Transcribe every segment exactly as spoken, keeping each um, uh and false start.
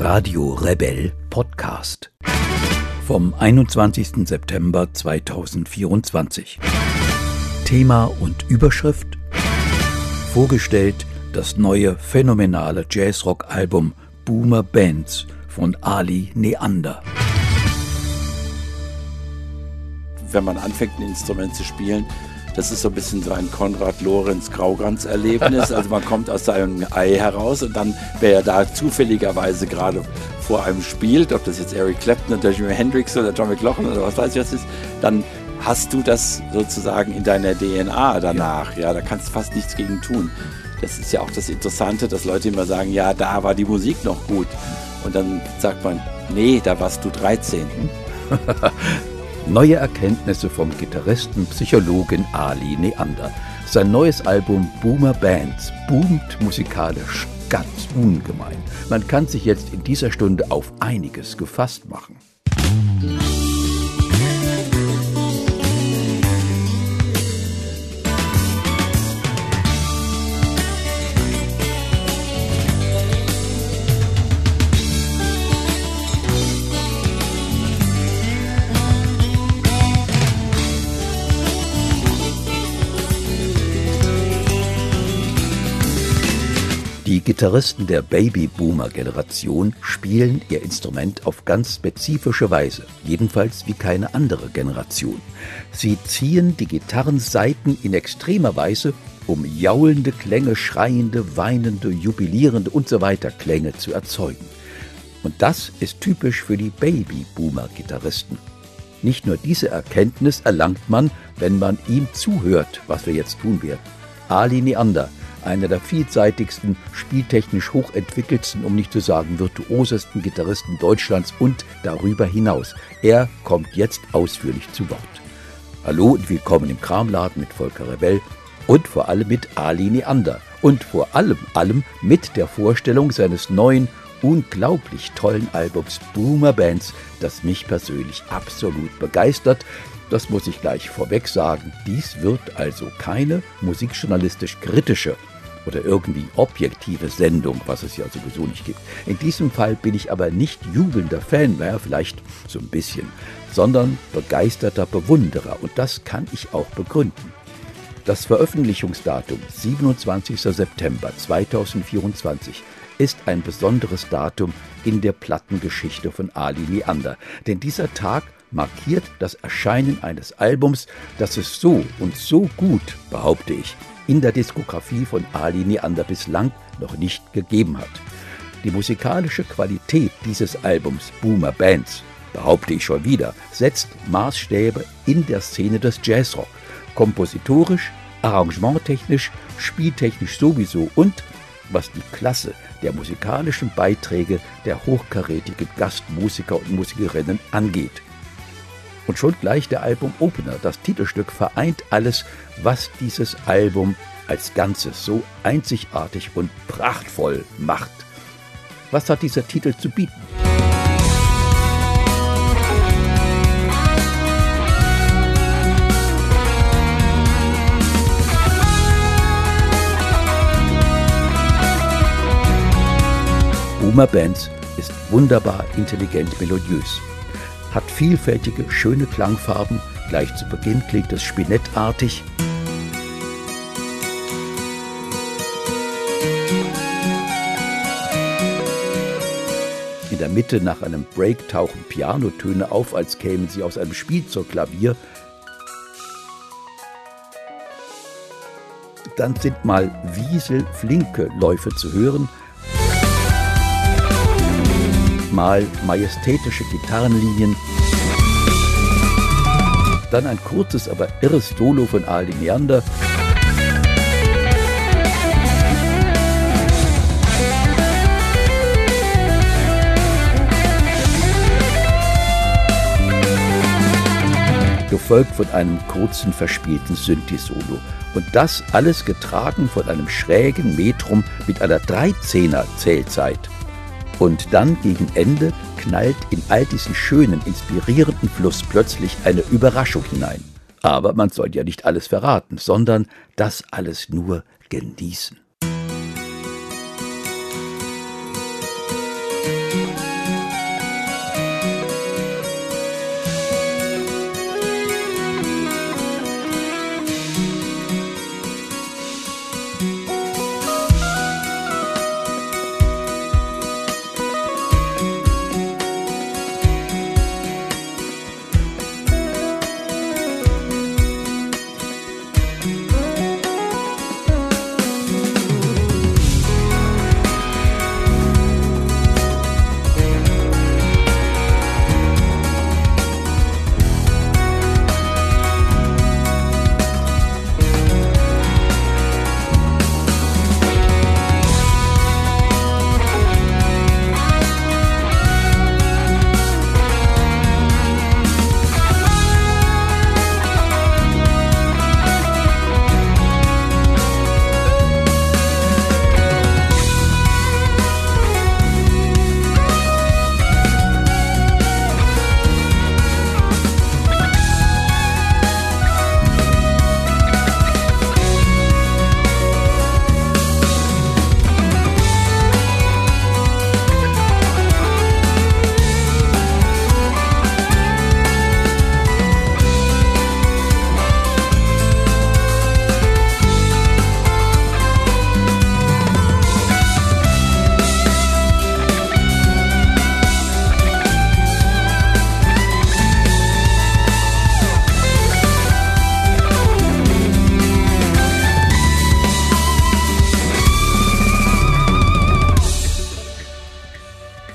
Radio Rebell Podcast vom einundzwanzigsten September zweitausendvierundzwanzig. Thema und Überschrift: Vorgestellt das neue phänomenale Jazzrock-Album Boomer Bands von Ali Neander. Wenn man anfängt, ein Instrument zu spielen, das ist so ein bisschen so ein Konrad-Lorenz-Graugans-Erlebnis. Also man kommt aus seinem Ei heraus und dann, wer da zufälligerweise gerade vor einem spielt, ob das jetzt Eric Clapton oder Jimi Hendrix oder John McLaughlin oder was weiß ich was ist, dann hast du das sozusagen in deiner D N A danach. Ja, da kannst du fast nichts gegen tun. Das ist ja auch das Interessante, dass Leute immer sagen, ja, da war die Musik noch gut. Und dann sagt man, nee, da warst du dreizehn. Neue Erkenntnisse vom Gitarristen, Psychologen Ali Neander. Sein neues Album Boomer Bands boomt musikalisch ganz ungemein. Man kann sich jetzt in dieser Stunde auf einiges gefasst machen. Die Gitarristen der Baby-Boomer-Generation spielen ihr Instrument auf ganz spezifische Weise, jedenfalls wie keine andere Generation. Sie ziehen die Gitarrensaiten in extremer Weise, um jaulende Klänge, schreiende, weinende, jubilierende usw. Klänge zu erzeugen. Und das ist typisch für die Baby-Boomer-Gitarristen. Nicht nur diese Erkenntnis erlangt man, wenn man ihm zuhört, was wir jetzt tun werden. Ali Neander, einer der vielseitigsten, spieltechnisch hochentwickelsten, um nicht zu sagen virtuosesten Gitarristen Deutschlands und darüber hinaus. Er kommt jetzt ausführlich zu Wort. Hallo und willkommen im Kramladen mit Volker Rebell und vor allem mit Ali Neander und vor allem, allem mit der Vorstellung seines neuen, unglaublich tollen Albums Boomer Bands, das mich persönlich absolut begeistert. Das muss ich gleich vorweg sagen. Dies wird also keine musikjournalistisch kritische oder irgendwie objektive Sendung, was es ja sowieso nicht gibt. In diesem Fall bin ich aber nicht jubelnder Fan, naja, vielleicht so ein bisschen, sondern begeisterter Bewunderer, und das kann ich auch begründen. Das Veröffentlichungsdatum siebenundzwanzigster September zweitausendvierundzwanzig ist ein besonderes Datum in der Plattengeschichte von Ali Neander, denn dieser Tag markiert das Erscheinen eines Albums, das es so und so gut, behaupte ich, in der Diskografie von Ali Neander bislang noch nicht gegeben hat. Die musikalische Qualität dieses Albums Boomer Bands, behaupte ich schon wieder, setzt Maßstäbe in der Szene des Jazzrock. Kompositorisch, arrangementtechnisch, spieltechnisch sowieso und was die Klasse der musikalischen Beiträge der hochkarätigen Gastmusiker und Musikerinnen angeht. Und schon gleich der Album-Opener, das Titelstück, vereint alles, was dieses Album als Ganzes so einzigartig und prachtvoll macht. Was hat dieser Titel zu bieten? Boomer Bands ist wunderbar intelligent melodiös. Hat vielfältige, schöne Klangfarben. Gleich zu Beginn klingt es spinettartig. In der Mitte nach einem Break tauchen Pianotöne auf, als kämen sie aus einem Spielzeugklavier. Dann sind mal Wiesel-Flinke Läufe zu hören. Mal majestätische Gitarrenlinien, dann ein kurzes, aber irres Solo von Ali Neander, gefolgt von einem kurzen, verspielten Synthi-Solo. Und das alles getragen von einem schrägen Metrum mit einer Dreizehner-Zählzeit. Und dann gegen Ende knallt in all diesen schönen, inspirierenden Fluss plötzlich eine Überraschung hinein. Aber man soll ja nicht alles verraten, sondern das alles nur genießen.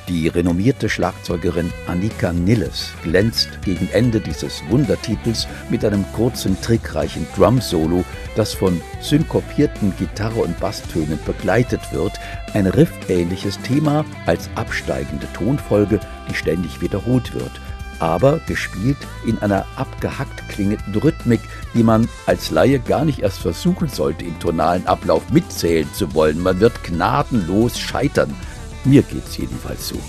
Die renommierte Schlagzeugerin Annika Nilles glänzt gegen Ende dieses Wundertitels mit einem kurzen, trickreichen Drum-Solo, das von synkopierten Gitarre- und Basstönen begleitet wird, ein riffähnliches Thema als absteigende Tonfolge, die ständig wiederholt wird, aber gespielt in einer abgehackt klingenden Rhythmik, die man als Laie gar nicht erst versuchen sollte, im tonalen Ablauf mitzählen zu wollen. Man wird gnadenlos scheitern. Mir geht's jedenfalls so.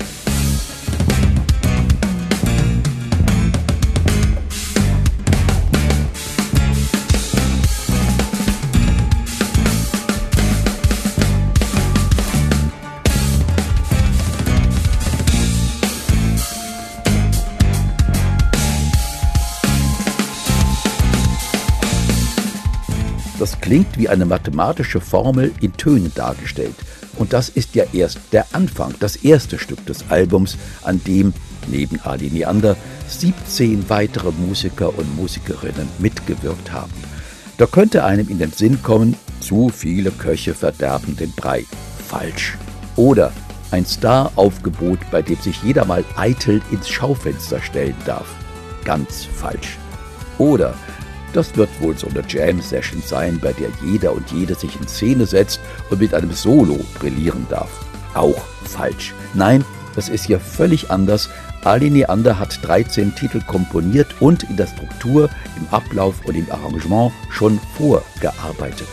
Das klingt wie eine mathematische Formel in Tönen dargestellt. Und das ist ja erst der Anfang, das erste Stück des Albums, an dem neben Ali Neander siebzehn weitere Musiker und Musikerinnen mitgewirkt haben. Da könnte einem in den Sinn kommen, zu viele Köche verderben den Brei. Falsch. Oder ein Star-Aufgebot, bei dem sich jeder mal eitel ins Schaufenster stellen darf. Ganz falsch. Oder das wird wohl so eine Jam-Session sein, bei der jeder und jede sich in Szene setzt und mit einem Solo brillieren darf. Auch falsch. Nein, das ist ja völlig anders. Ali Neander hat dreizehn Titel komponiert und in der Struktur, im Ablauf und im Arrangement schon vorgearbeitet.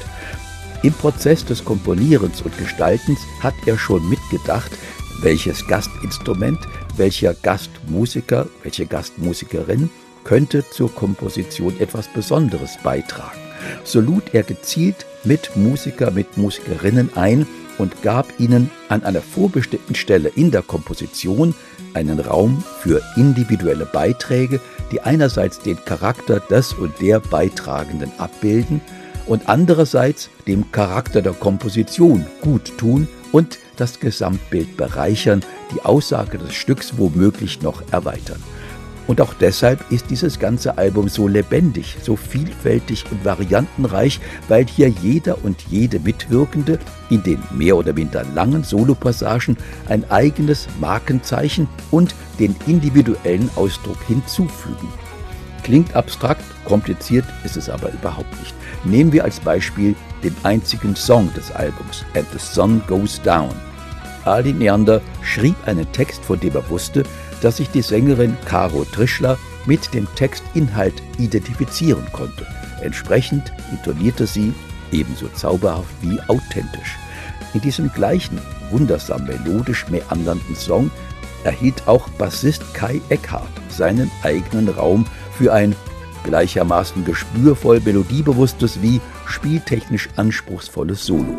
Im Prozess des Komponierens und Gestaltens hat er schon mitgedacht, welches Gastinstrument, welcher Gastmusiker, welche Gastmusikerin könnte zur Komposition etwas Besonderes beitragen. So lud er gezielt mit Musiker, mit Musikerinnen ein und gab ihnen an einer vorbestimmten Stelle in der Komposition einen Raum für individuelle Beiträge, die einerseits den Charakter des und der Beitragenden abbilden und andererseits dem Charakter der Komposition gut tun und das Gesamtbild bereichern, die Aussage des Stücks womöglich noch erweitern. Und auch deshalb ist dieses ganze Album so lebendig, so vielfältig und variantenreich, weil hier jeder und jede Mitwirkende in den mehr oder minder langen Solopassagen ein eigenes Markenzeichen und den individuellen Ausdruck hinzufügen. Klingt abstrakt, kompliziert ist es aber überhaupt nicht. Nehmen wir als Beispiel den einzigen Song des Albums, And the Sun Goes Down. Ali Neander schrieb einen Text, von dem er wusste, dass sich die Sängerin Caro Trischler mit dem Textinhalt identifizieren konnte. Entsprechend intonierte sie ebenso zauberhaft wie authentisch. In diesem gleichen, wundersam melodisch meandernden Song erhielt auch Bassist Kai Eckhardt seinen eigenen Raum für ein gleichermaßen gespürvoll melodiebewusstes wie spieltechnisch anspruchsvolles Solo.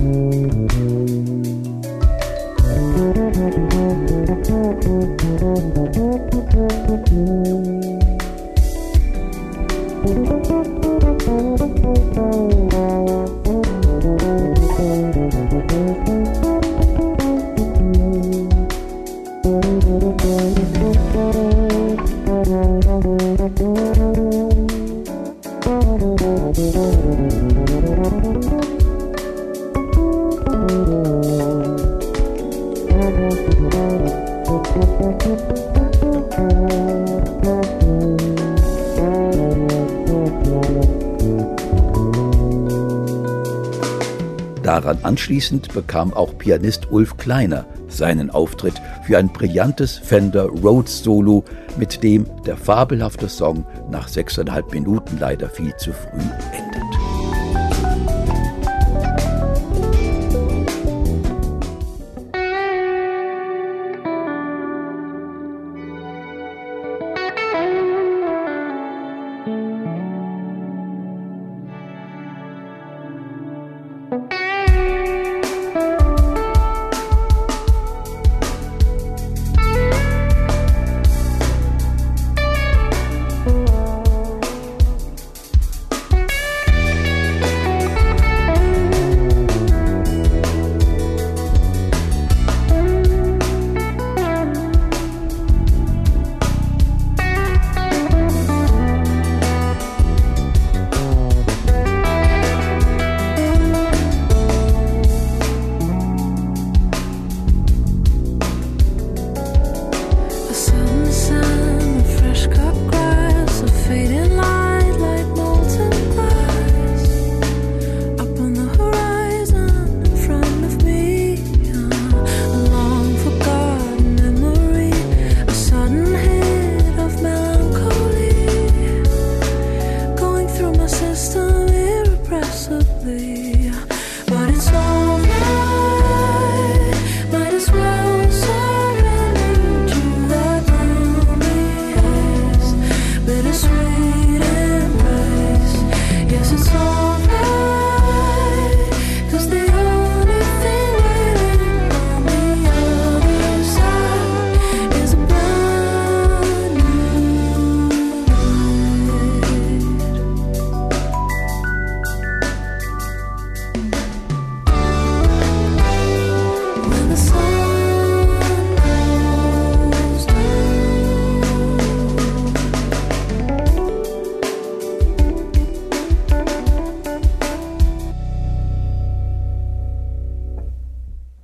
Daran anschließend bekam auch Pianist Ulf Kleiner seinen Auftritt für ein brillantes Fender Rhodes Solo, mit dem der fabelhafte Song nach sechseinhalb Minuten leider viel zu früh endet.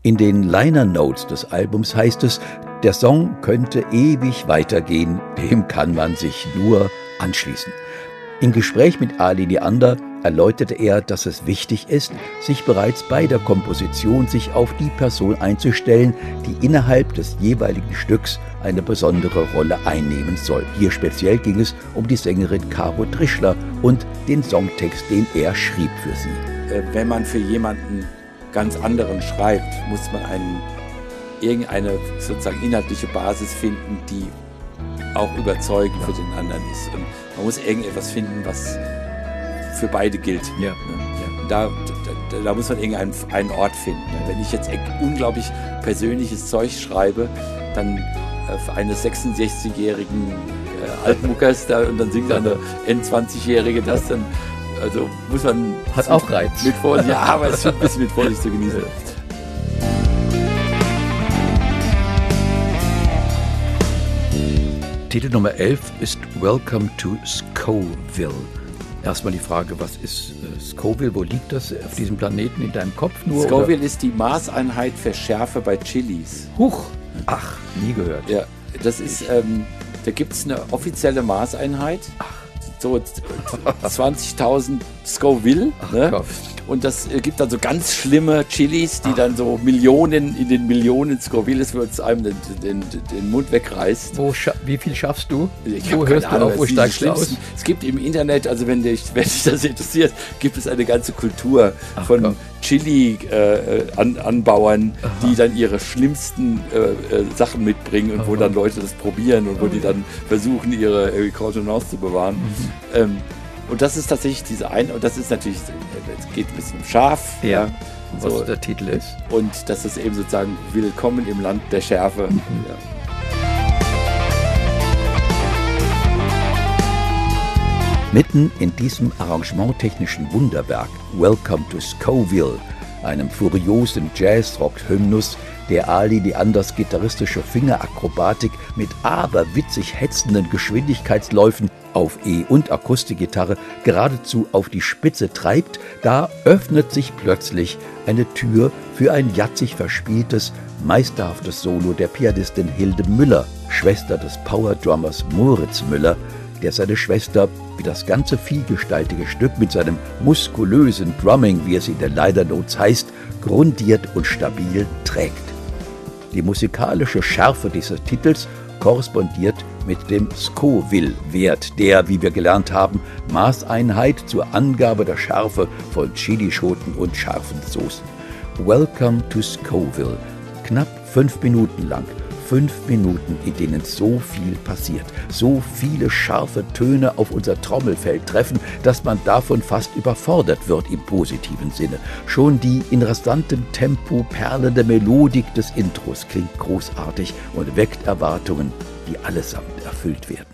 In den Liner Notes des Albums heißt es, der Song könnte ewig weitergehen, dem kann man sich nur anschließen. Im Gespräch mit Ali Leander erläuterte er, dass es wichtig ist, sich bereits bei der Komposition sich auf die Person einzustellen, die innerhalb des jeweiligen Stücks eine besondere Rolle einnehmen soll. Hier speziell ging es um die Sängerin Caro Trischler und den Songtext, den er schrieb für sie. Wenn man für jemanden ganz anderen schreibt, muss man einen, irgendeine sozusagen inhaltliche Basis finden, die auch überzeugend für den anderen ist. Und man muss irgendetwas finden, was für beide gilt. Ja. Ja. Da, da, da muss man irgendeinen einen Ort finden. Wenn ich jetzt unglaublich persönliches Zeug schreibe, dann äh, für eine sechsundsechzigjährigen äh, Altmuckers da, und dann singt eine N zwanzigjährige das, dann also muss man... Hat auch Reiz. Mit Vorsicht, ja, aber es wird ein bisschen mit Vorsicht zu genießen. Titel Nummer elf ist Welcome to Scoville. Erstmal die Frage, was ist äh, Scoville? Wo liegt das auf diesem Planeten in deinem Kopf nur? Scoville oder? ist die Maßeinheit für Schärfe bei Chilis. Huch! Ach, nie gehört. Ja, das ist, ähm, da gibt es eine offizielle Maßeinheit. Ach. So zwanzigtausend Scoville. Ach, ne? Gott. Und das äh, gibt dann so ganz schlimme Chilis, die Ach. dann so Millionen, in den Millionen Scovilles, wo es einem den, den, den Mund wegreißt. Wo wie viel schaffst du? Ich wo hörst Ahnung, du auf, wo steigst du aus? Es gibt im Internet, also wenn dich, wenn dich das interessiert, gibt es eine ganze Kultur Ach, von Chili-Anbauern, äh, die dann ihre schlimmsten äh, äh, Sachen mitbringen und Aha. wo dann Leute das probieren und wo die dann versuchen, ihre äh, Contenance zu bewahren. Mhm. Ähm, Und das ist tatsächlich diese eine, und das ist natürlich, es geht ein bisschen scharf. Ja, ja was so. der Titel ist. Und das ist eben sozusagen Willkommen im Land der Schärfe. Mhm. Ja. Mitten in diesem arrangementtechnischen Wunderwerk Welcome to Scoville, einem furiosen Jazz-Rock-Hymnus, der Ali Leanders gitarristische Fingerakrobatik mit aberwitzig hetzenden Geschwindigkeitsläufen auf E- und Akustikgitarre geradezu auf die Spitze treibt, da öffnet sich plötzlich eine Tür für ein jatzig verspieltes, meisterhaftes Solo der Pianistin Hilde Müller, Schwester des Powerdrummers Moritz Müller, der seine Schwester, wie das ganze vielgestaltige Stück mit seinem muskulösen Drumming, wie es in der Liner Notes heißt, grundiert und stabil trägt. Die musikalische Schärfe dieses Titels korrespondiert mit dem Scoville-Wert, der, wie wir gelernt haben, Maßeinheit zur Angabe der Schärfe von Chilischoten und scharfen Soßen. Welcome to Scoville. Knapp fünf Minuten lang. Fünf Minuten, in denen so viel passiert, so viele scharfe Töne auf unser Trommelfell treffen, dass man davon fast überfordert wird im positiven Sinne. Schon die in rasantem Tempo perlende Melodik des Intros klingt großartig und weckt Erwartungen, die allesamt erfüllt werden.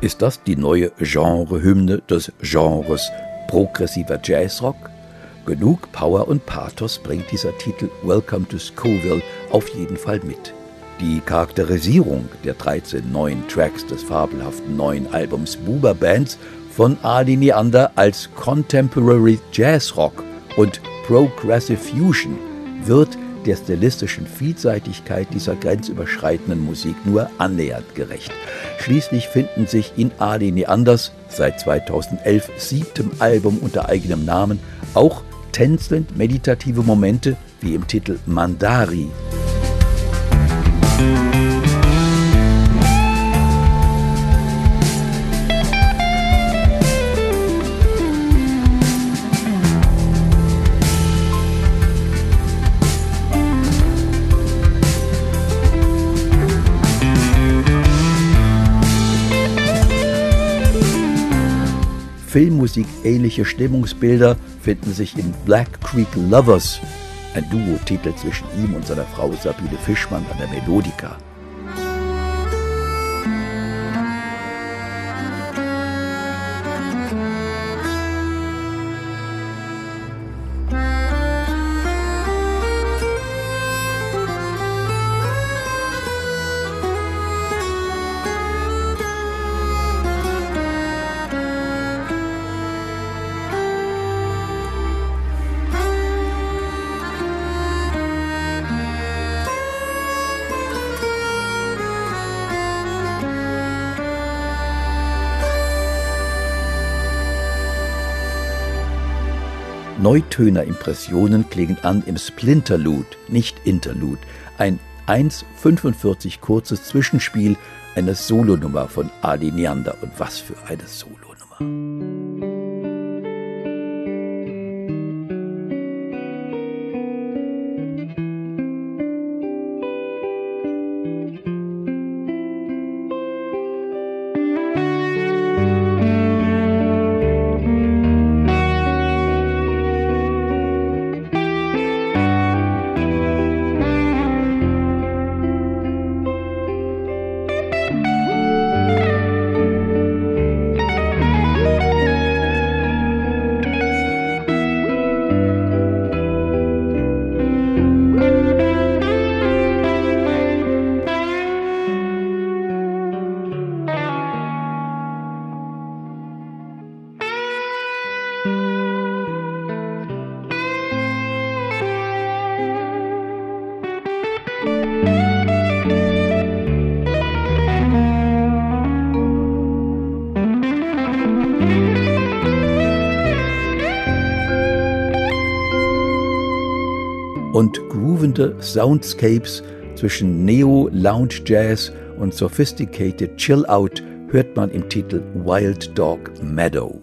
Ist das die neue Genrehymne des Genres progressiver Jazzrock? Genug Power und Pathos bringt dieser Titel Welcome to Scoville auf jeden Fall mit. Die Charakterisierung der dreizehn neuen Tracks des fabelhaften neuen Albums Buba Bands von Adi Neander als Contemporary Jazzrock und Progressive Fusion wird der stilistischen Vielseitigkeit dieser grenzüberschreitenden Musik nur annähernd gerecht. Schließlich finden sich in Adi Neanders seit zweitausendelf siebtem Album unter eigenem Namen auch tänzelnd meditative Momente wie im Titel Mandari. Filmmusik ähnliche Stimmungsbilder finden sich in Black Creek Lovers, ein Duo-Titel zwischen ihm und seiner Frau Sabine Fischmann an der Melodika. Neutöner-Impressionen klingen an im Splinterlude, nicht Interlude, ein eins fünfundvierzig kurzes Zwischenspiel, eine Solonummer von Adi Neander. Und was für eine Solonummer! Und groovende Soundscapes zwischen Neo-Lounge-Jazz und Sophisticated Chill-Out hört man im Titel Wild Dog Meadow.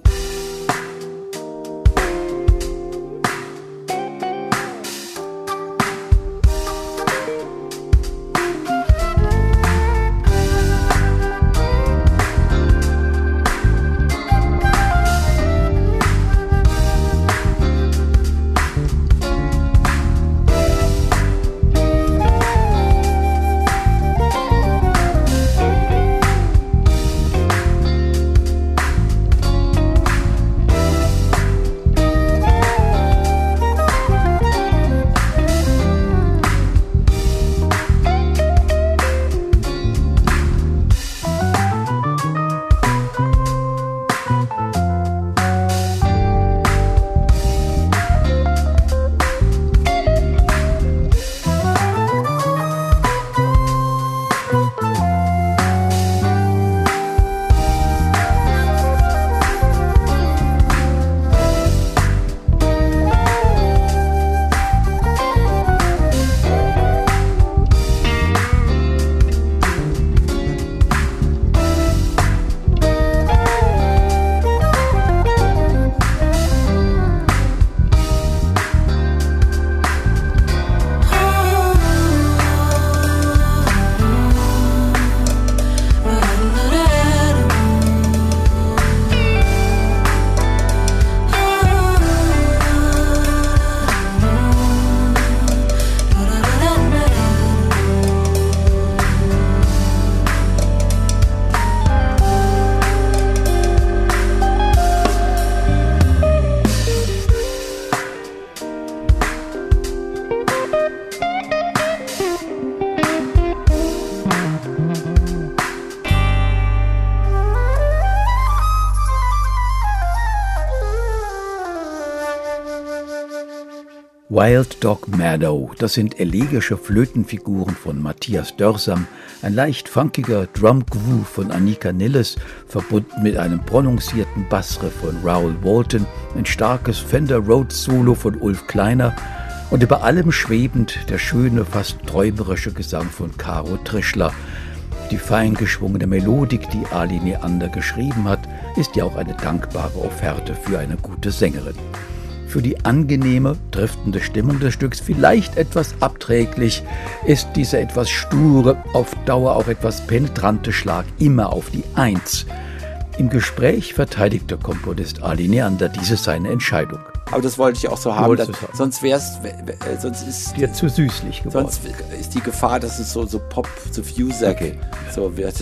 Wild Dog Meadow, das sind elegische Flötenfiguren von Matthias Dörsam, ein leicht funkiger Drum-Groove von Annika Nilles, verbunden mit einem prononcierten Bassriff von Raoul Walton, ein starkes Fender Rhodes Solo von Ulf Kleiner und über allem schwebend der schöne, fast träumerische Gesang von Caro Trischler. Die fein geschwungene Melodik, die Ali Neander geschrieben hat, ist ja auch eine dankbare Offerte für eine gute Sängerin. Für die angenehme, driftende Stimmung des Stücks vielleicht etwas abträglich ist dieser etwas sture, auf Dauer auch etwas penetrante Schlag immer auf die Eins. Im Gespräch verteidigt der Komponist Ali Neander diese seine Entscheidung. Aber das wollte ich auch so haben, dann, haben. sonst wär's, sonst ist dir zu süßlich geworden. Sonst ist die Gefahr, dass es so, so Pop, so Fusack okay. so wird.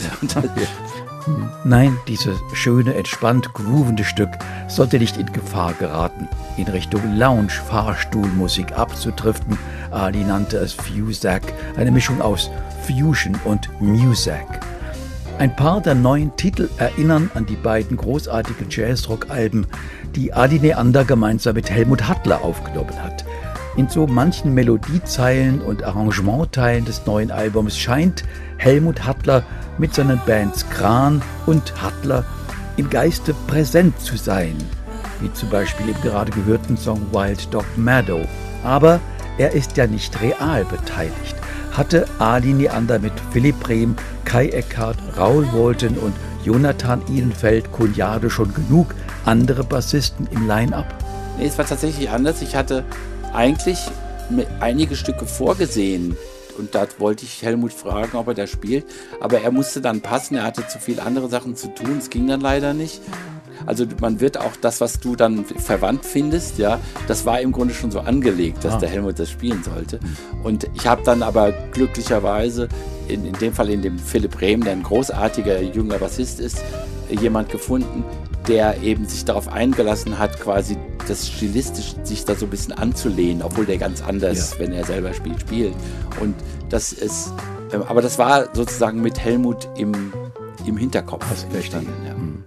Nein, dieses schöne, entspannt groovende Stück sollte nicht in Gefahr geraten, in Richtung Lounge-Fahrstuhlmusik abzudriften. Ali nannte es Fusack, eine Mischung aus Fusion und Muzak. Ein paar der neuen Titel erinnern an die beiden großartigen Jazzrock-Alben, die Ali Neander gemeinsam mit Helmut Hattler aufgenommen hat. In so manchen Melodiezeilen und Arrangementteilen des neuen Albums scheint Helmut Hattler mit seinen Bands Kran und Hattler im Geiste präsent zu sein, wie zum Beispiel im gerade gehörten Song Wild Dog Meadow. Aber er ist ja nicht real beteiligt. Hatte Ali Neander mit Philipp Rehm, Kai Eckhardt, Raoul Walton und Jonathan Ihlenfeld-Kunjade schon genug andere Bassisten im Line-Up? Nee, es war tatsächlich anders. Ich hatte eigentlich einige Stücke vorgesehen und da wollte ich Helmut fragen, ob er da spielt, aber er musste dann passen, er hatte zu viele andere Sachen zu tun, es ging dann leider nicht. Also man wird auch das, was du dann verwandt findest, ja, das war im Grunde schon so angelegt, dass ah. der Helmut das spielen sollte. Und ich habe dann aber glücklicherweise, in, in dem Fall in dem Philipp Rehm, der ein großartiger junger Bassist ist, jemand gefunden, der eben sich darauf eingelassen hat, quasi das stilistisch sich da so ein bisschen anzulehnen, obwohl der ganz anders, ja. wenn er selber spielt, spielt. Und das ist, aber das war sozusagen mit Helmut im, im Hinterkopf entstanden. Ja. Mhm.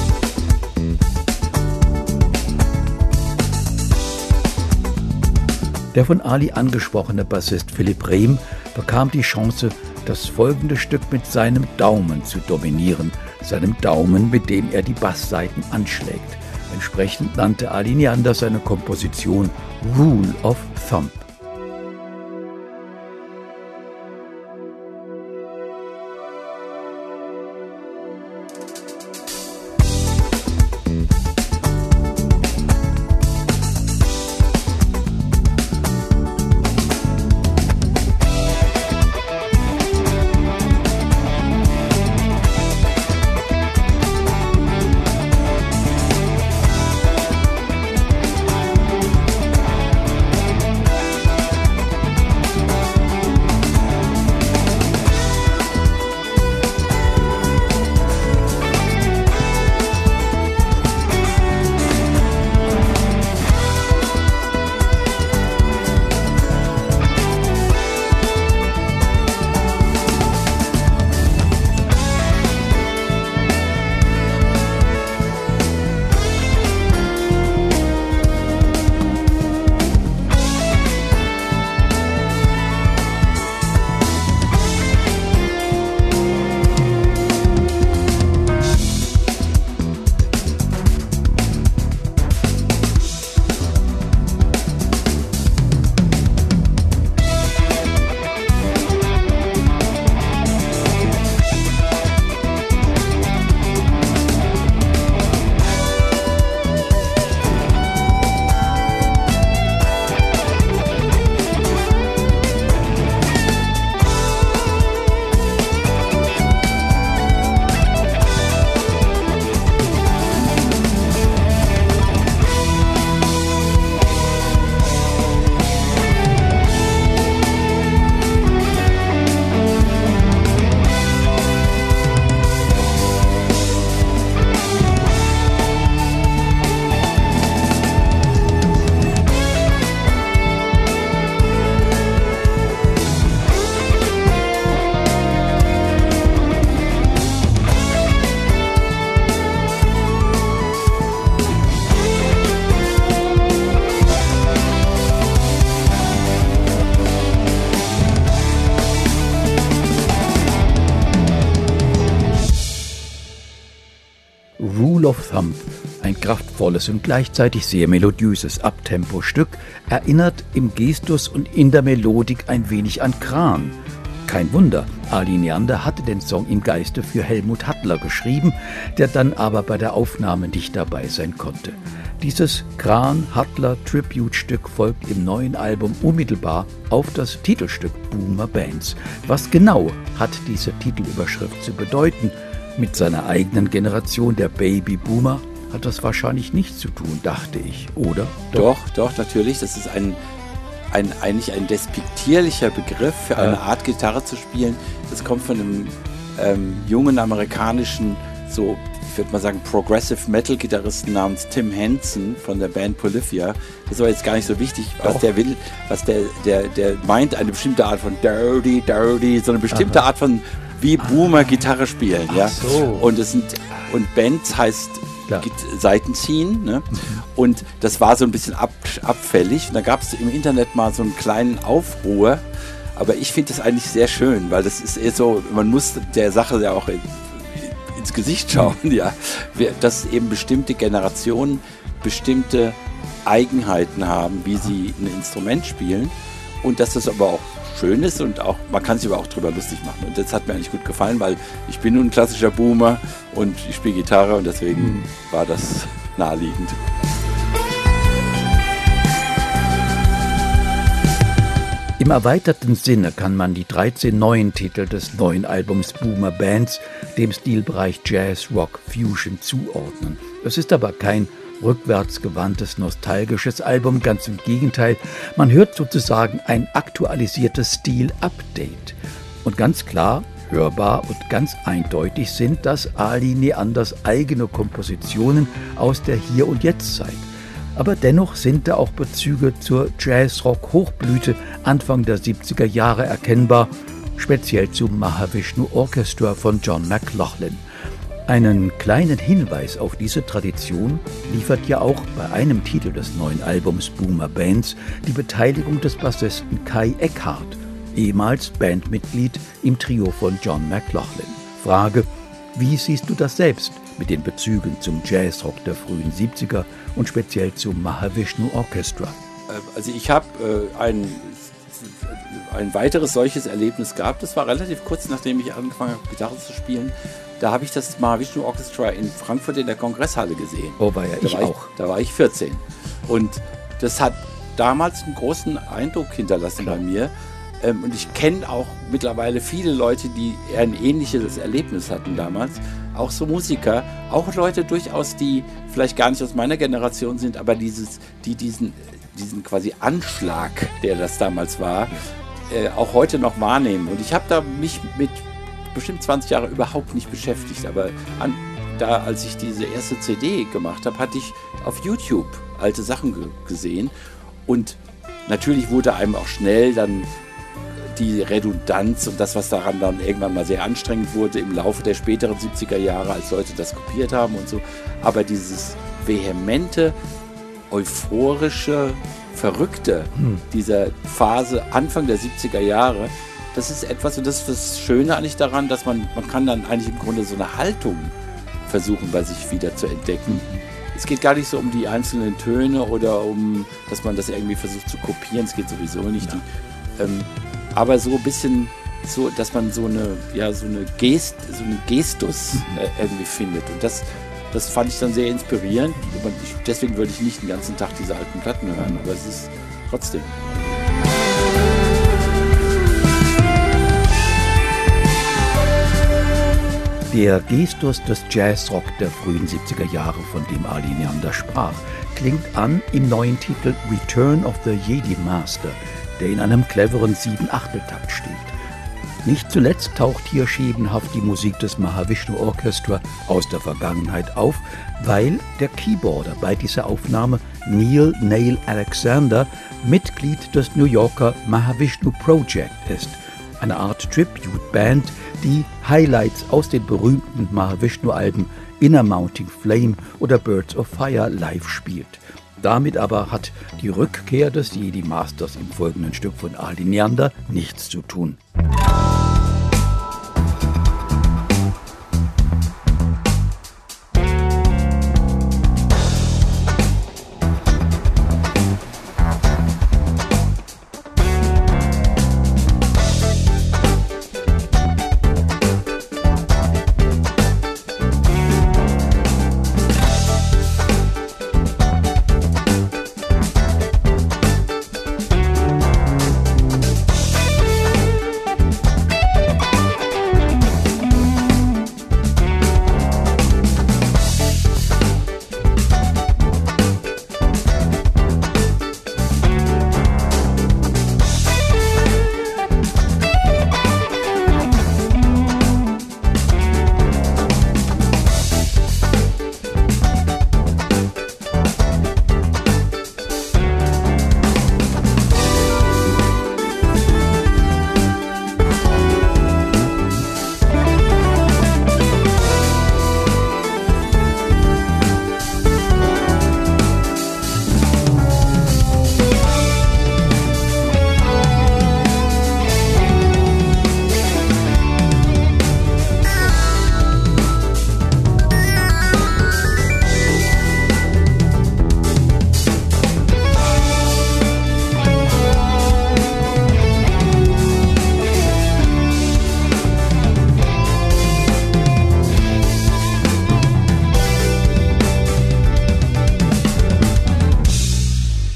Der von Ali angesprochene Bassist Philipp Rehm bekam die Chance, das folgende Stück mit seinem Daumen zu dominieren, seinem Daumen, mit dem er die Basssaiten anschlägt. Entsprechend nannte Ali Neander seine Komposition Rule of Thumb. Rule of Thumb, ein kraftvolles und gleichzeitig sehr melodiöses Uptempo-Stück, erinnert im Gestus und in der Melodik ein wenig an Kran. Kein Wunder, Ali Neander hatte den Song im Geiste für Helmut Hattler geschrieben, der dann aber bei der Aufnahme nicht dabei sein konnte. Dieses Kran-Hattler-Tribute-Stück folgt im neuen Album unmittelbar auf das Titelstück Boomer Bands. Was genau hat diese Titelüberschrift zu bedeuten? Mit seiner eigenen Generation der Baby-Boomer hat das wahrscheinlich nichts zu tun, dachte ich, oder? Doch, doch, doch natürlich. Das ist ein, ein, eigentlich ein despektierlicher Begriff für eine ja. Art, Gitarre zu spielen. Das kommt von einem ähm, jungen amerikanischen, so, ich würde mal sagen, Progressive Metal Gitarristen namens Tim Henson von der Band Polyphia. Das war jetzt gar nicht so wichtig, was Doch. der will, was der, der, der meint, eine bestimmte Art von Dirty, Dirty, so eine bestimmte Aha. Art von, wie Boomer Gitarre spielen. Ach ja? So. Und es sind, und Bands heißt Seiten ziehen, ne? Mhm. Und das war so ein bisschen ab, abfällig. Und da gab es im Internet mal so einen kleinen Aufruhr. Aber ich finde das eigentlich sehr schön, weil das ist eher so, man muss der Sache ja auch in, ins Gesicht schauen, ja, dass eben bestimmte Generationen bestimmte Eigenheiten haben, wie sie ein Instrument spielen und dass das aber auch schön ist und auch, man kann sich aber auch drüber lustig machen und das hat mir eigentlich gut gefallen, weil ich bin nun ein klassischer Boomer und ich spiele Gitarre und deswegen mhm. war das naheliegend. Im erweiterten Sinne kann man die dreizehn neuen Titel des neuen Albums Boomer Bands dem Stilbereich Jazz, Rock, Fusion zuordnen. Es ist aber kein rückwärtsgewandtes, nostalgisches Album, ganz im Gegenteil. Man hört sozusagen ein aktualisiertes Stil-Update. Und ganz klar, hörbar und ganz eindeutig sind das Ali Neanders eigene Kompositionen aus der Hier- und Jetztzeit. Aber dennoch sind da auch Bezüge zur Jazz-Rock-Hochblüte Anfang der siebziger Jahre erkennbar, speziell zum Mahavishnu Orchestra von John McLaughlin. Einen kleinen Hinweis auf diese Tradition liefert ja auch bei einem Titel des neuen Albums Boomer Bands die Beteiligung des Bassisten Kai Eckhardt, ehemals Bandmitglied im Trio von John McLaughlin. Frage: Wie siehst du das selbst mit den Bezügen zum Jazzrock der frühen siebziger und speziell zum Mahavishnu Orchestra? Also ich habe äh, ein, ein weiteres solches Erlebnis gehabt. Das war relativ kurz, nachdem ich angefangen habe, Gitarre zu spielen. Da habe ich das Mahavishnu Orchestra in Frankfurt in der Kongresshalle gesehen. Oh, war ja da ich war auch. Ich, da war ich vierzehn. Und das hat damals einen großen Eindruck hinterlassen Klar. bei mir. Und ich kenne auch mittlerweile viele Leute, die ein ähnliches Erlebnis hatten damals. Auch so Musiker, auch Leute durchaus, die vielleicht gar nicht aus meiner Generation sind, aber dieses, die diesen, diesen quasi Anschlag, der das damals war, äh, auch heute noch wahrnehmen. Und ich habe da mich mit bestimmt zwanzig Jahren überhaupt nicht beschäftigt. Aber an, da, als ich diese erste C D gemacht habe, hatte ich auf YouTube alte Sachen ge- gesehen. Und natürlich wurde einem auch schnell dann die Redundanz und das, was daran dann irgendwann mal sehr anstrengend wurde im Laufe der späteren siebziger Jahre, als Leute das kopiert haben und so. Aber dieses vehemente, euphorische, verrückte hm. dieser Phase Anfang der siebziger Jahre, das ist etwas, und das ist das Schöne eigentlich daran, dass man, man kann dann eigentlich im Grunde so eine Haltung versuchen, bei sich wieder zu entdecken. Es geht gar nicht so um die einzelnen Töne oder um, dass man das irgendwie versucht zu kopieren, es geht sowieso nicht. Ja. Die, ähm, aber so ein bisschen so, dass man so eine, ja, so eine Gest, so eine Gestus äh, irgendwie findet. Und das, das fand ich dann sehr inspirierend. Ich, deswegen würde ich nicht den ganzen Tag diese alten Platten hören, aber es ist trotzdem. Der Gestus des Jazzrock der frühen siebziger Jahre, von dem Ali Neander sprach, klingt an im neuen Titel Return of the Jedi Master, der in einem cleveren Sieben-Achtel-Takt steht. Nicht zuletzt taucht hier schemenhaft die Musik des Mahavishnu Orchestra aus der Vergangenheit auf, weil der Keyboarder bei dieser Aufnahme Neil Nail Alexander Mitglied des New Yorker Mahavishnu Project ist, eine Art Tribute-Band, die Highlights aus den berühmten Mahavishnu-Alben Inner Mounting Flame oder Birds of Fire live spielt. Damit aber hat die Rückkehr des Jedi Masters im folgenden Stück von Ali Neander nichts zu tun.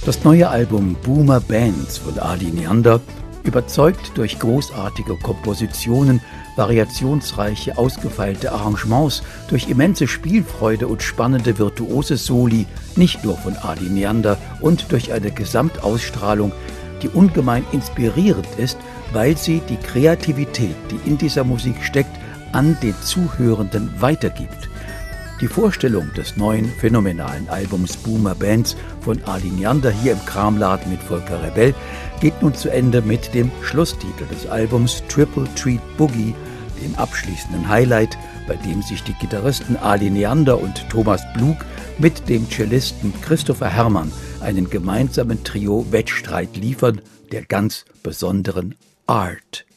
Das neue Album Boomer Bands von Adi Neander überzeugt durch großartige Kompositionen, variationsreiche, ausgefeilte Arrangements, durch immense Spielfreude und spannende virtuose Soli, nicht nur von Adi Neander, und durch eine Gesamtausstrahlung, die ungemein inspirierend ist, weil sie die Kreativität, die in dieser Musik steckt, an den Zuhörenden weitergibt. Die Vorstellung des neuen, phänomenalen Albums Boomer Bands von Adi Neander hier im Kramladen mit Volker Rebell geht nun zu Ende mit dem Schlusstitel des Albums Triple Treat Boogie, dem abschließenden Highlight, bei dem sich die Gitarristen Adi Neander und Thomas Blug mit dem Cellisten Christopher Herrmann einen gemeinsamen Trio-Wettstreit liefern, der ganz besonderen Art.